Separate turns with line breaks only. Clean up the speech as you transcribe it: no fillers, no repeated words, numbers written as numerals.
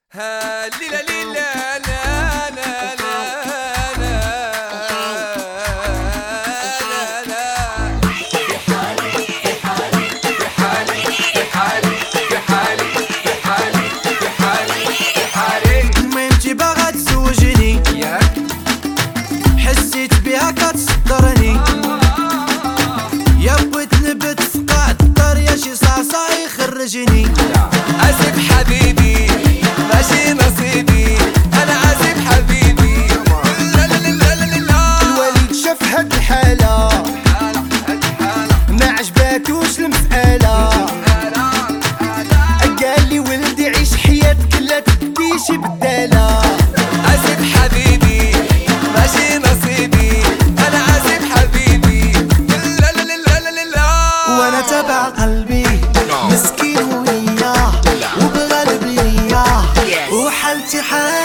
ها ليلا ليلا لا لا لا لا لا لا في حالي في حالي في حالي في حالي في حالي في حالي في حالي في حالي
ما انتي باغا تزوجني
ياك
حسيت بها كتصدرني يا بغيت نبت في قاع الدار يا شي صاصا يخرجني
اسف حبيبي ماشي نصيبي انا اسف حبيبي لا لا لا لا لا
الوالد شاف هاد الحالة ما عجباتوش المسألة قالي ولدي عيش حياتك لا تديش بدالة
اسف حبيبي ماشي نصيبي انا اسف حبيبي لا لا لا لا لا
وانا تبع قلبي مسكين وياه وبغلب لياه وحالتي حالة